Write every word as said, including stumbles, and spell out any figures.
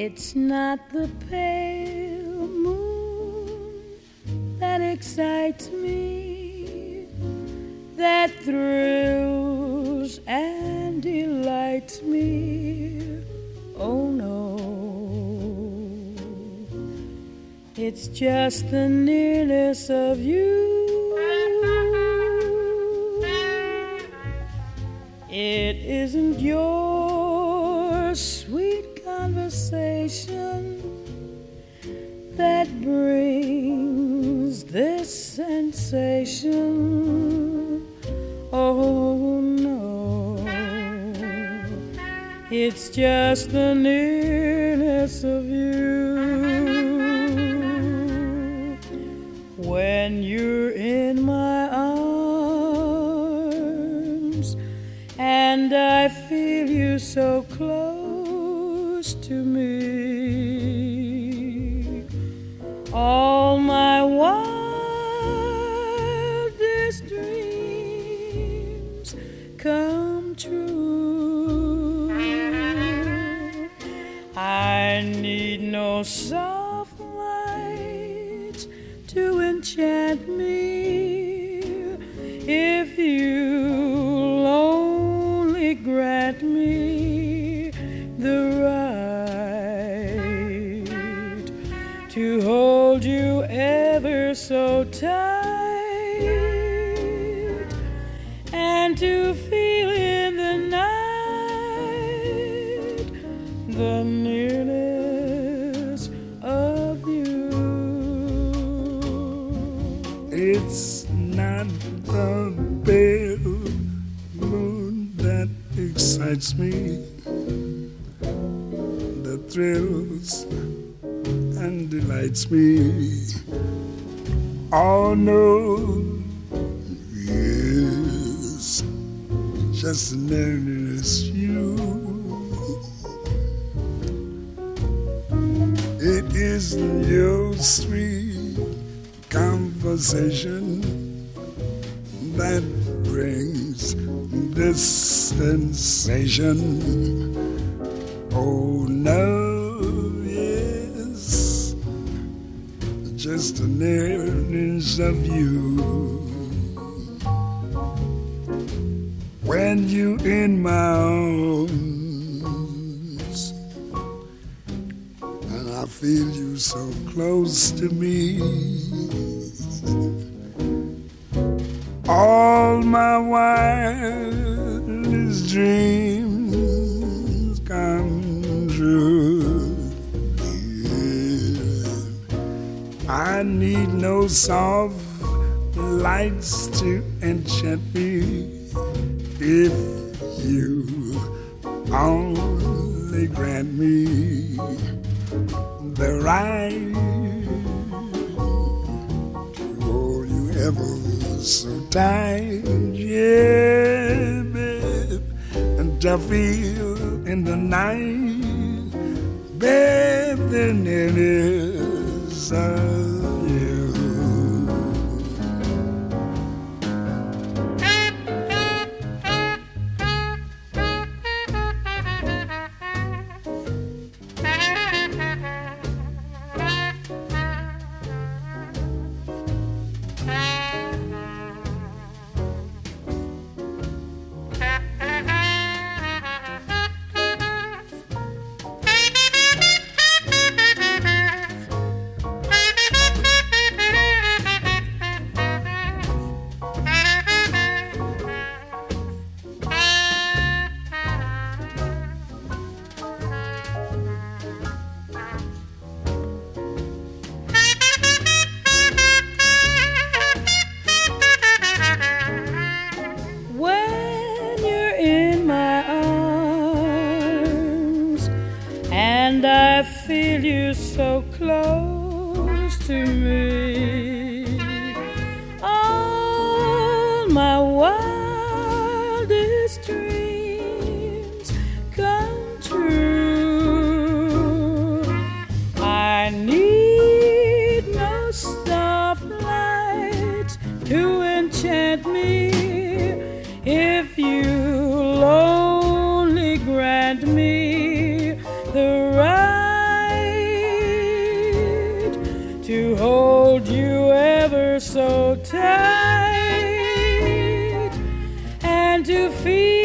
It's not the pale moon that excites me, that thrills and delights me. Oh no, it's just the nearness of you. It isn't your sweet conversation that brings this sensation. Oh no, it's just the nearness of you. When you're in my arms and I feel you so close to me, all my wildest dreams come true. I need no soft lights to enchant me if you'll only grant me the right to hold you ever so tight and to feel in the night the nearness of you. It's not the pale moon that excites me, that thrills and delights me. Oh no, yes, just the nearness you. It isn't your sweet conversation that brings this sensation. Oh no, yes, just the nearness of you. When you in my arms and I feel you so close to me, all my wildest dreams come true. Yeah. I need no soft lights to enchant me if you only grant me the right to hold you ever so tight, yeah, babe, and to feel in the night, babe, the nearness of you. And I feel you so close to me. All my wildest dreams come true. I need no soft lights to enchant me if you'll only grant me the right hold you ever so tight and to feel